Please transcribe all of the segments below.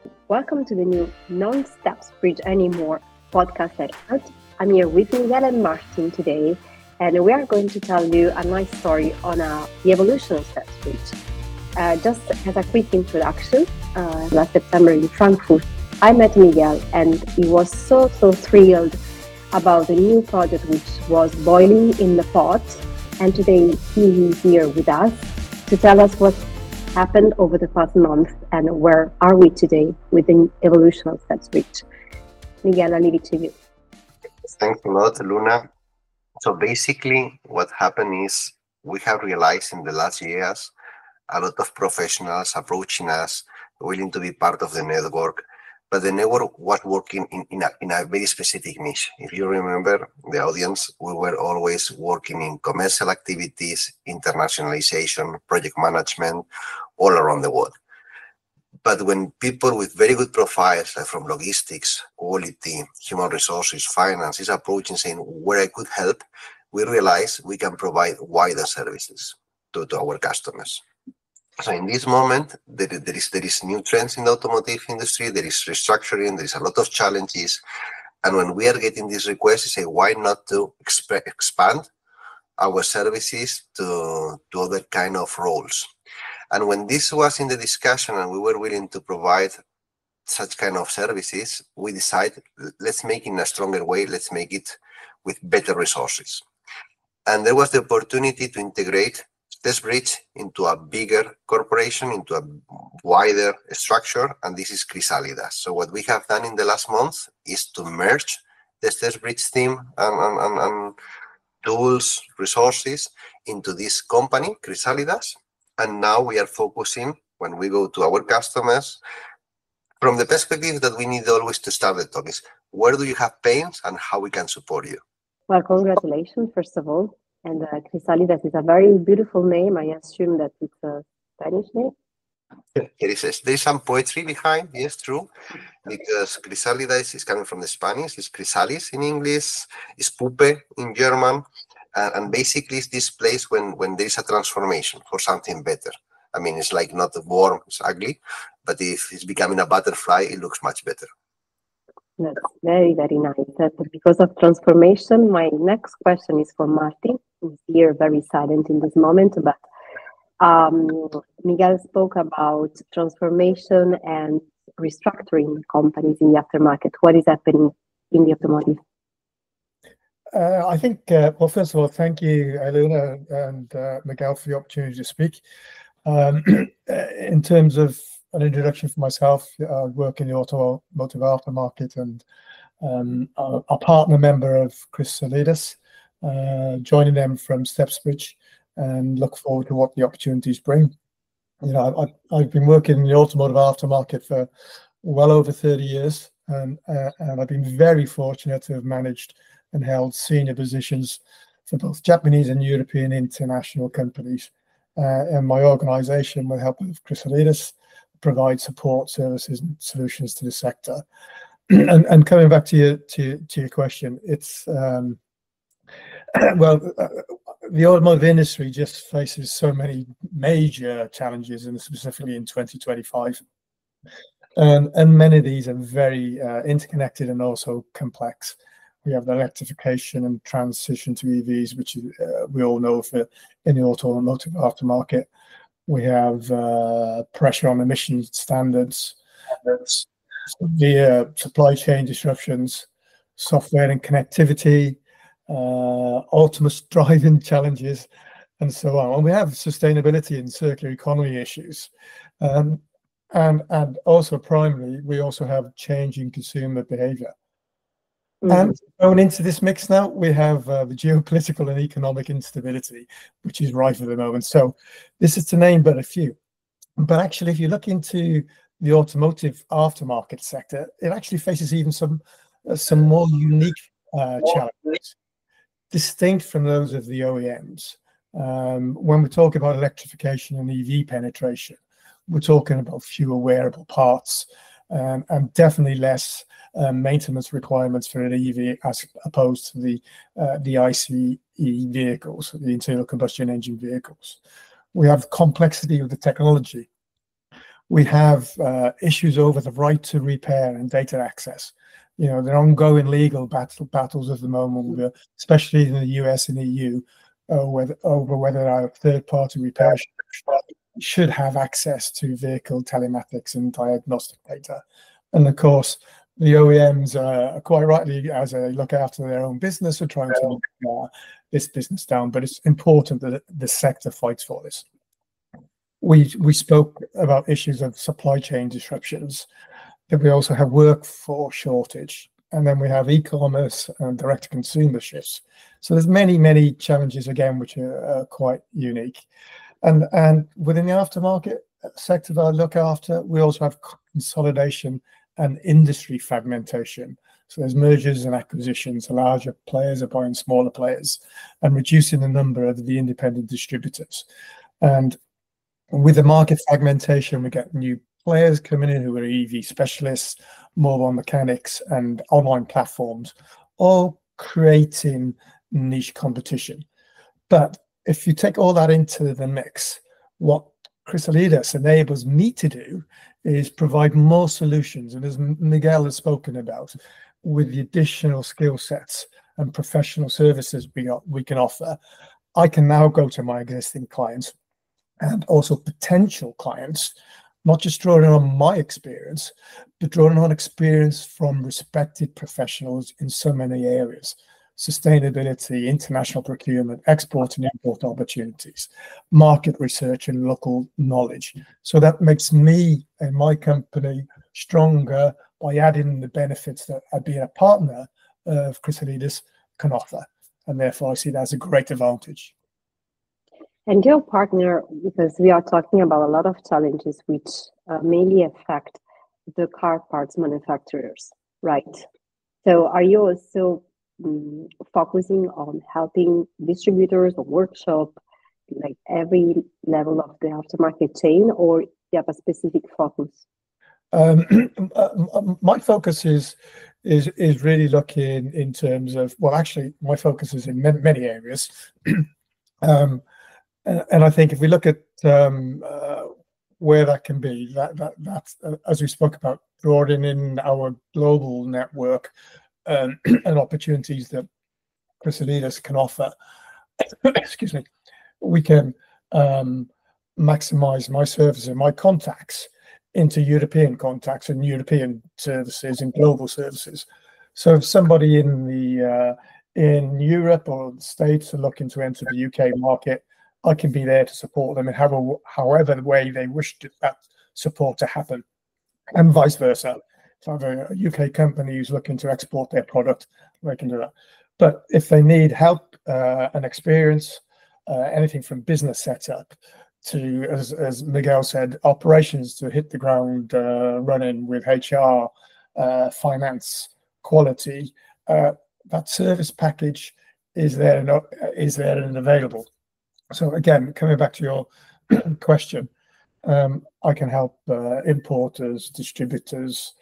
Welcome to the new Non-Steps Bridge Anymore podcast at Heart. I'm here with Miguel and Martin today, and we are going to tell you a nice story on the evolution of Steps Bridge. Just as a quick introduction, last September in Frankfurt, I met Miguel, and he was so thrilled about the new project which was boiling in the pot. And today he is here with us to tell us what happened over the past month and where are we today with the evolution of Steps Bridge. Miguel, I leave it to you. Thanks a lot, Luna. So basically what happened is we have realized in the last years a lot of professionals approaching us, willing to be part of the network, but the network was working in a very specific niche. If you remember the audience, we were always working in commercial activities, internationalization, project management, all around the world. But when people with very good profiles, like from logistics, quality, human resources, finance, is approaching saying where I could help, we realize we can provide wider services to our customers. So in this moment, there is new trends in the automotive industry, there is restructuring, there is a lot of challenges. And when we are getting these requests, we say, why not to expand our services to other kind of roles? And when this was in the discussion and we were willing to provide such kind of services, we decided, let's make it in a stronger way, let's make it with better resources. And there was the opportunity to integrate StepsBridge into a bigger corporation, into a wider structure, and this is Crisalidas. So what we have done in the last month is to merge the StepsBridge team and tools, resources into this company, Crisalidas. And now we are focusing, when we go to our customers, from the perspective that we need always to start the talk is, where do you have pains and how we can support you? Well, congratulations, first of all. And Crisalidas is a very beautiful name. I assume that it's a Spanish name. There's some poetry behind, yes, true, because Crisalidas is coming from the Spanish, it's chrysalis in English, it's pupe in German, and basically it's this place when there is a transformation for something better. I mean, it's like not warm, it's ugly, but if it's becoming a butterfly, it looks much better. That's very nice. Because of transformation, my next question is for Martin, who's here very silent in this moment, but Miguel spoke about transformation and restructuring companies in the aftermarket. What is happening in the automotive? I think, well, first of all, thank you, Elena and Miguel, for the opportunity to speak. In terms of an introduction for myself, I work in the automotive aftermarket and a partner member of Crisalidas, joining them from StepsBridge, and look forward to what the opportunities bring. You know, I've been working in the automotive aftermarket for well over 30 years, and I've been very fortunate to have managed and held senior positions for both Japanese and European international companies. And my organization, with the help of Crisalidas, provide support services and solutions to the sector. And coming back to your question, it's the automotive industry just faces so many major challenges, and specifically in 2025. And many of these are very interconnected and also complex. We have the electrification and transition to EVs, which we all know in the automotive aftermarket. We have pressure on emission standards, severe supply chain disruptions, software and connectivity, autonomous driving challenges, and so on. And we have sustainability and circular economy issues. And also primarily, we also have changing consumer behavior. And going into this mix now, we have the geopolitical and economic instability, which is rife at the moment. So this is to name but a few. But actually, if you look into the automotive aftermarket sector, it actually faces even some more unique challenges, distinct from those of the OEMs. When we talk about electrification and EV penetration, we're talking about fewer wearable parts, and definitely less maintenance requirements for an EV as opposed to the ICE vehicles, the internal combustion engine vehicles. We have complexity of the technology. We have issues over the right to repair and data access. There are ongoing legal battles at the moment, especially in the US and EU, over whether our third-party repair should have access to vehicle telematics and diagnostic data. And of course, the OEMs quite rightly, as they look after their own business, are trying to lock this business down. But it's important that the sector fights for this. We spoke about issues of supply chain disruptions, but we also have workforce shortage, and then we have e-commerce and direct-to-consumer shifts. So there's many challenges again, which are quite unique. And within the aftermarket sector that I look after, we also have consolidation and industry fragmentation. So there's mergers and acquisitions. The larger players are buying smaller players and reducing the number of the independent distributors. And with the market fragmentation, we get new players coming in who are EV specialists, mobile mechanics, and online platforms, all creating niche competition. But if you take all that into the mix, what Chrysalidas enables me to do is provide more solutions. And as Miguel has spoken about, with the additional skill sets and professional services we can offer, I can now go to my existing clients and also potential clients, not just drawing on my experience, but drawing on experience from respected professionals in so many areas: sustainability, international procurement, export and import opportunities, market research, and local knowledge. So that makes me and my company stronger by adding the benefits that being a partner of Chrysalidas can offer. And therefore, I see that as a great advantage. And your partner, because we are talking about a lot of challenges which mainly affect the car parts manufacturers, right? So are you also focusing on helping distributors or workshop, like every level of the aftermarket chain, or you have a specific focus? My focus is really looking in terms of, well, actually, my focus is in many areas. And I think if we look at where that can be, that's as we spoke about, broadening in our global network and opportunities that Chrysalidas can offer. Excuse me. We can maximize my services and my contacts into European contacts and European services and global services. So if somebody in Europe or the States are looking to enter the UK market, I can be there to support them in however the way they wish that support to happen, and vice versa. If I have a UK company who's looking to export their product, they can do that. But if they need help and experience, anything from business setup to, as Miguel said, operations to hit the ground running with HR, finance, quality, that service package is there and available. So again, coming back to your question, I can help importers, distributors,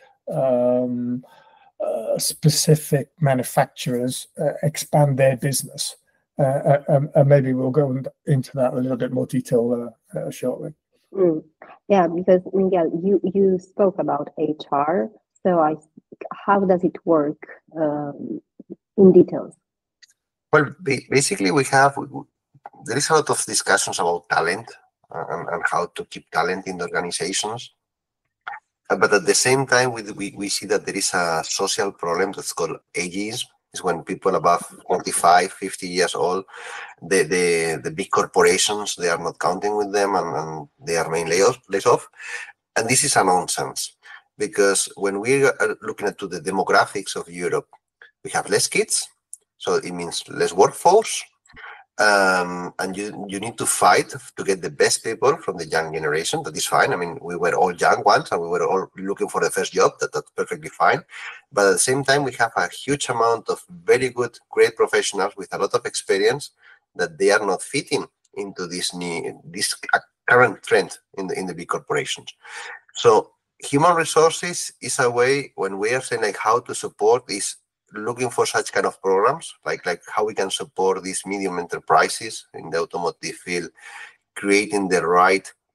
specific manufacturers expand their business. And maybe we'll go into that in a little bit more detail shortly. Yeah, because Miguel, you spoke about HR. So how does it work in details? Well, basically, there is a lot of discussions about talent and how to keep talent in the organizations. But at the same time, we see that there is a social problem that's called ageism. It's when people above 45, 50 years old, the big corporations, they are not counting with them and they are being laid off. And this is a nonsense, because when we are looking at the demographics of Europe, we have less kids, so it means less workforce. And you need to fight to get the best people from the young generation. That is fine. I mean, we were all young once and we were all looking for the first job. That's perfectly fine. But at the same time, we have a huge amount of very good, great professionals with a lot of experience that they are not fitting into this current trend in the big corporations. So human resources is a way, when we are saying like how to support this, looking for such kind of programs, like how we can support these medium enterprises in the automotive field, creating the right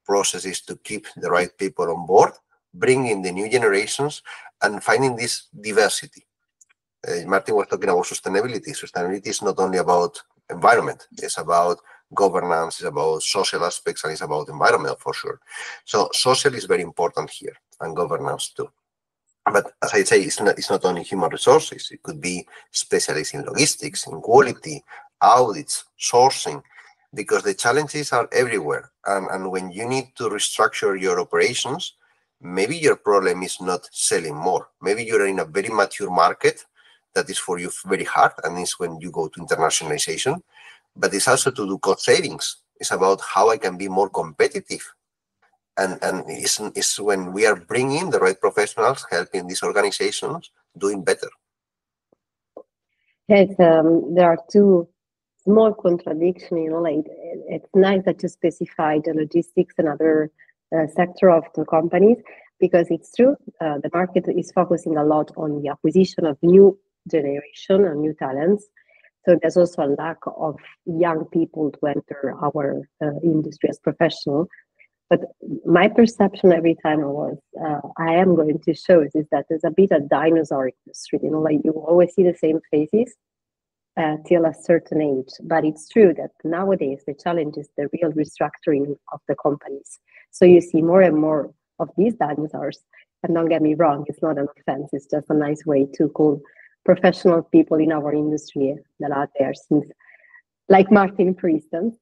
processes to keep the right people on board, bringing the new generations, and finding this diversity. Martin was talking about sustainability. Sustainability is not only about environment, it's about governance, it's about social aspects, and it's about environment for sure. So social is very important here, and governance too. But as I say, it's not only human resources. It could be specialists in logistics, in quality, audits, sourcing, because the challenges are everywhere. And when you need to restructure your operations, maybe your problem is not selling more. Maybe you're in a very mature market that is for you very hard, and it's when you go to internationalization. But it's also to do cost savings. It's about how I can be more competitive. And it's when we are bringing the right professionals, helping these organizations doing better. Yes, there are two small contradictions. Like it's nice that you specify the logistics and other sector of the companies, because it's true. The market is focusing a lot on the acquisition of new generation and new talents. So there's also a lack of young people to enter our industry as professional. But my perception every time I am going to shows is that there's a bit of dinosaur industry. Like you always see the same faces till a certain age. But it's true that nowadays the challenge is the real restructuring of the companies. So you see more and more of these dinosaurs. And don't get me wrong, it's not an offense. It's just a nice way to call professional people in our industry that are there since, like Martin, for instance.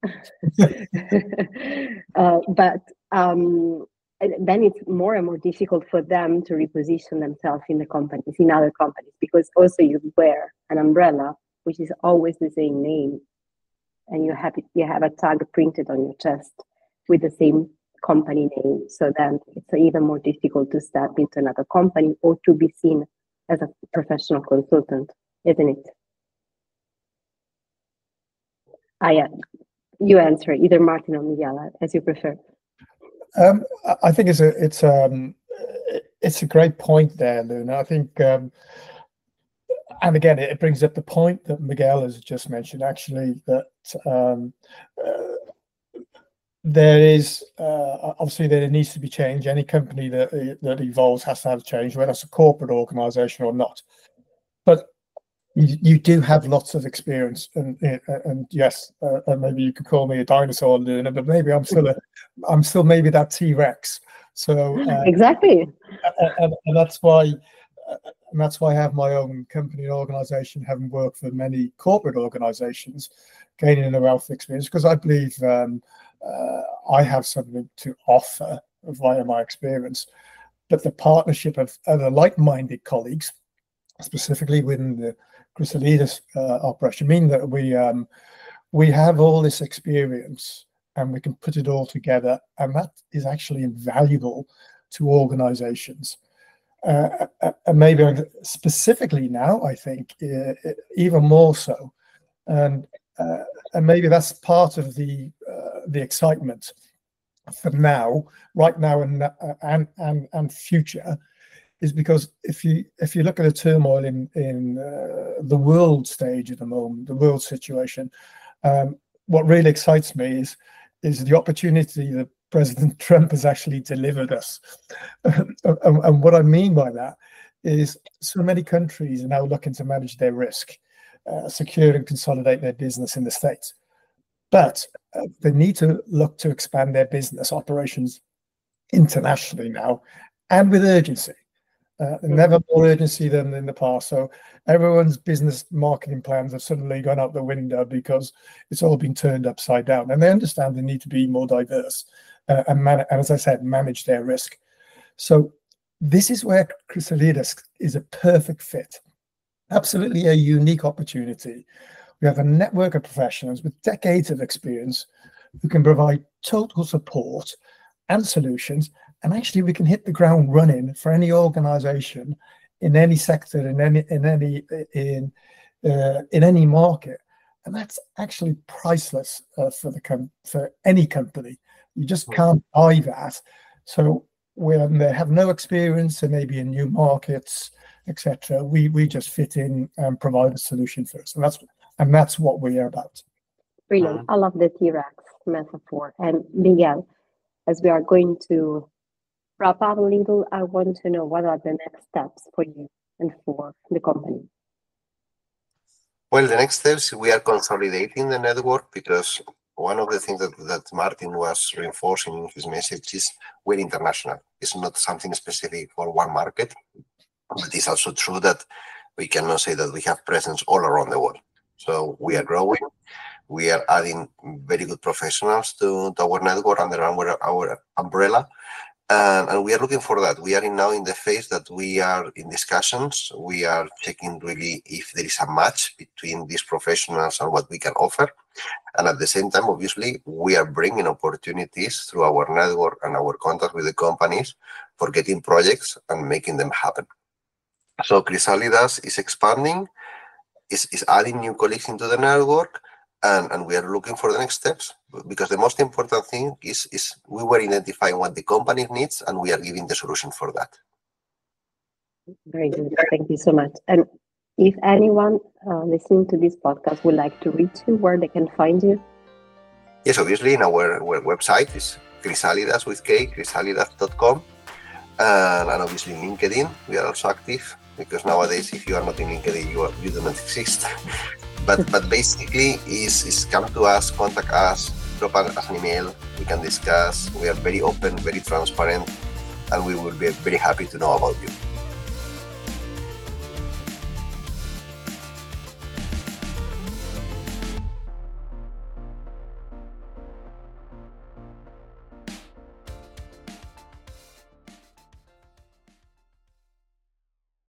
But then it's more and more difficult for them to reposition themselves in the companies, in other companies, because also you wear an umbrella, which is always the same name, and you have a tag printed on your chest with the same company name. So then it's even more difficult to step into another company or to be seen as a professional consultant, isn't it? You answer, either Martin or Miguel, as you prefer. I think it's a great point there, Luna. I think, and again, it brings up the point that Miguel has just mentioned. Actually, that there is obviously there needs to be change. Any company that evolves has to have change, whether it's a corporate organisation or not. But you do have lots of experience, and yes, maybe you could call me a dinosaur, Luna, but maybe I'm still maybe that T-Rex. So exactly, and that's why I have my own company and organisation, having worked for many corporate organisations, gaining a wealth of experience, because I believe I have something to offer via my experience. But the partnership of other like-minded colleagues, specifically within the Chrysalides operation, mean that we have all this experience and we can put it all together, and that is actually invaluable to organizations. And maybe specifically now, I think even more so, and maybe that's part of the excitement for now, right now, and future. Is because if you look at the turmoil in the world stage at the moment, the world situation, what really excites me is the opportunity that President Trump has actually delivered us. And what I mean by that is so many countries are now looking to manage their risk, secure and consolidate their business in the States. But they need to look to expand their business operations internationally now, and with urgency. Never more urgency than in the past. So everyone's business marketing plans have suddenly gone out the window because it's all been turned upside down. And they understand they need to be more diverse and as I said, manage their risk. So this is where Chrysalides is a perfect fit. Absolutely a unique opportunity. We have a network of professionals with decades of experience who can provide total support and solutions. And actually, we can hit the ground running for any organization in any sector, in any market, and that's actually priceless for any company. You just can't buy that. So when they have no experience and maybe in new markets, etc., we just fit in and provide a solution for us, and that's what we are about. Brilliant. I love the T-Rex metaphor. And Miguel, as we are going to wrap up a little, I want to know what are the next steps for you and for the company. Well, the next steps, we are consolidating the network, because one of the things that Martin was reinforcing in his message is we're international. It's not something specific for one market, but it's also true that we cannot say that we have presence all around the world. So we are growing. We are adding very good professionals to our network under our umbrella. And we are looking for that. We are now in the phase that we are in discussions. We are checking really if there is a match between these professionals and what we can offer. And at the same time, obviously, we are bringing opportunities through our network and our contact with the companies for getting projects and making them happen. So Chrysalidas is expanding, is adding new colleagues into the network, and we are looking for the next steps, because the most important thing is we were identifying what the company needs, and we are giving the solution for that. Very good. Thank you so much. And if anyone listening to this podcast would like to reach you, where they can find you? Yes, obviously, in our website is Chrysalidas with K, chrysalidas.com, and obviously LinkedIn. We are also active, because nowadays, if you are not in LinkedIn, you do not exist. But basically, is come to us, contact us, drop us an email. We can discuss. We are very open, very transparent, and we will be very happy to know about you.